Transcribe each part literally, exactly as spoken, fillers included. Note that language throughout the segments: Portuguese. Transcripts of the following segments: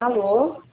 Alô?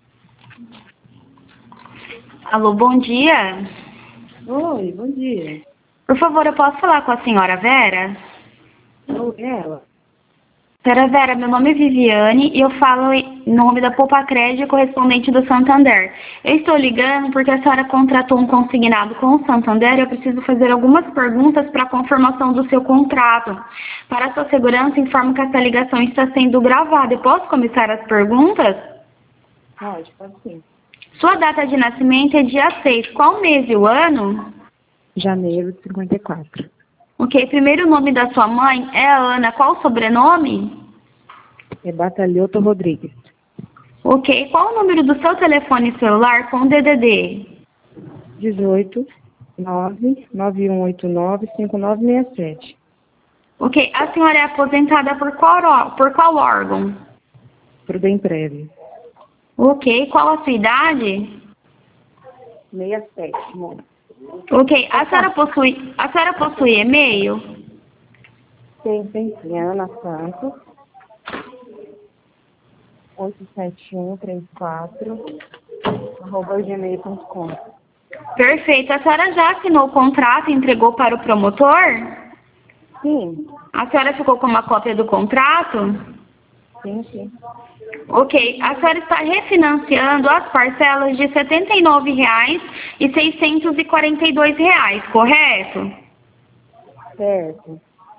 Alô, bom dia. Oi, bom dia. Por favor, eu posso falar com a senhora Vera? Oi, ela? Senhora Vera, meu nome é Viviane e eu falo em nome da Poupa Crédito correspondente do Santander. Eu estou ligando porque a senhora contratou um consignado com o Santander e eu preciso fazer algumas perguntas para a confirmação do seu contrato. Para a sua segurança, informo que essa ligação está sendo gravada. Eu posso começar as perguntas? Pode, pode sim. Sua data de nascimento é dia seis. Qual mês e o ano? Janeiro de cinquenta e quatro. Ok, primeiro nome da sua mãe é Ana. Qual o sobrenome? É Batalhoto Rodrigues. Ok, qual o número do seu telefone celular com D D D? dezoito, nove, nove um oito nove, cinco nove seis sete. Ok, a senhora é aposentada por qual, ó- por qual órgão? Pro Bem Prévio. Ok, qual a sua idade? sessenta e sete, amor. Ok, a senhora possui, a senhora possui e-mail? Tem, tem sim. Ana Santos. oito sete um três quatro arroba gmail ponto com. Perfeito, a senhora já assinou o contrato e entregou para o promotor? Sim, A senhora ficou com uma cópia do contrato? sim, sim. Ok, a senhora está refinanciando as parcelas de setenta e nove reais e seiscentos e quarenta e dois reais, correto? Certo.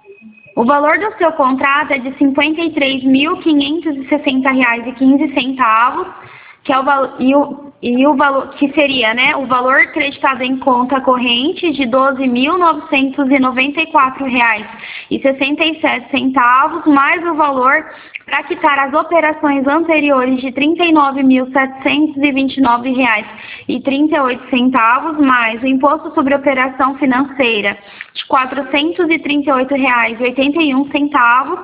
O valor do seu contrato é de cinquenta e três mil quinhentos e sessenta reais e quinze centavos, que é o valor e o, e o valor que seria, né, o valor creditado em conta corrente de doze mil novecentos e noventa e quatro reais e sessenta e sete centavos, mais o valor para quitar as operações anteriores de trinta e nove mil setecentos e vinte e nove reais e trinta e oito centavos, mais o imposto sobre operação financeira de quatrocentos e trinta e oito reais e oitenta e um centavos,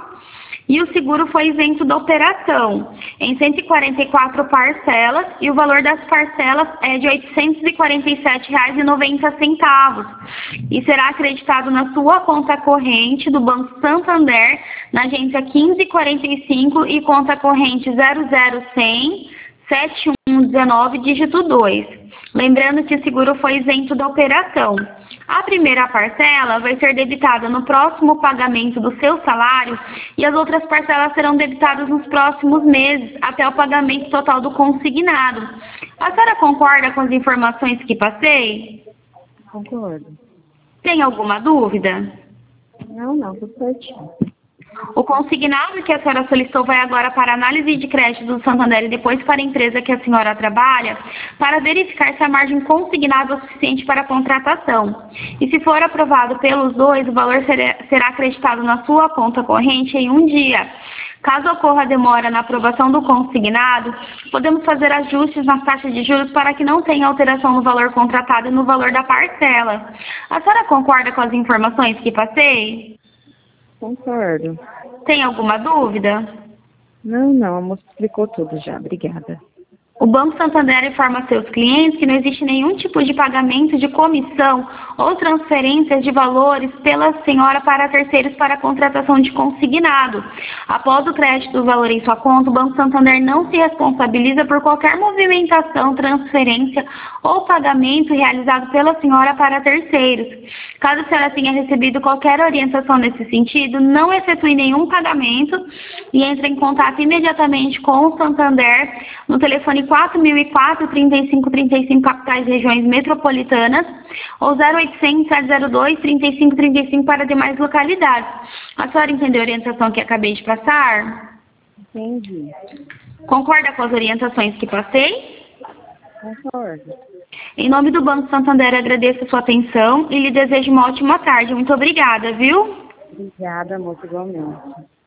e o seguro foi isento da operação em cento e quarenta e quatro parcelas e o valor das parcelas é de oitocentos e quarenta e sete reais e noventa centavos e será acreditado na sua conta corrente do Banco Santander na agência quinze quarenta e cinco e conta corrente zero zero cem sete um um nove dígito dois. Lembrando que o seguro foi isento da operação. A primeira parcela vai ser debitada no próximo pagamento do seu salário e as outras parcelas serão debitadas nos próximos meses, até o pagamento total do consignado. A senhora concorda com as informações que passei? Concordo. Tem alguma dúvida? Não, não, tudo certinho. O consignado que a senhora solicitou vai agora para análise de crédito do Santander e depois para a empresa que a senhora trabalha, para verificar se a margem consignada é suficiente para a contratação. E se for aprovado pelos dois, o valor será, será acreditado na sua conta corrente em um dia. Caso ocorra demora na aprovação do consignado, podemos fazer ajustes nas taxas de juros para que não tenha alteração no valor contratado e no valor da parcela. A senhora concorda com as informações que passei? Concordo. Tem alguma dúvida? Não, não, a moça explicou tudo já. Obrigada. O Banco Santander informa a seus clientes que não existe nenhum tipo de pagamento de comissão ou transferências de valores pela senhora para terceiros para a contratação de consignado. Após o crédito do valor em sua conta, o Banco Santander não se responsabiliza por qualquer movimentação, transferência ou pagamento realizado pela senhora para terceiros. Caso a senhora tenha recebido qualquer orientação nesse sentido, não efetue nenhum pagamento e entre em contato imediatamente com o Santander no telefone quatro mil e quatro, trinta e cinco trinta e cinco, capitais e regiões metropolitanas, ou zero oitocentos, sete zero dois, trinta e cinco trinta e cinco para demais localidades. A senhora entendeu a orientação que acabei de passar? Entendi. Concorda com as orientações que passei? Concordo. Em nome do Banco Santander, agradeço a sua atenção e lhe desejo uma ótima tarde. Muito obrigada, viu? Obrigada, moça, igualmente.